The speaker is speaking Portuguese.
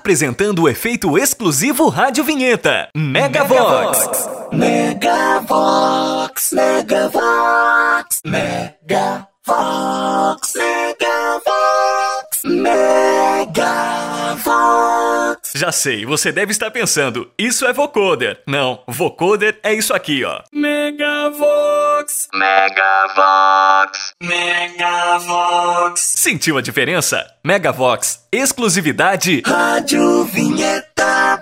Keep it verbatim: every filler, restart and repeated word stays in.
apresentando o efeito exclusivo Rádio Vinheta, Megavox. Megavox, Megavox, Megavox, Megavox, Megavox. Já sei, você deve estar pensando, isso é vocoder. Não, vocoder é isso aqui, ó. Megavox, Megavox, Megavox. Sentiu a diferença? Megavox, exclusividade Rádio Vinheta.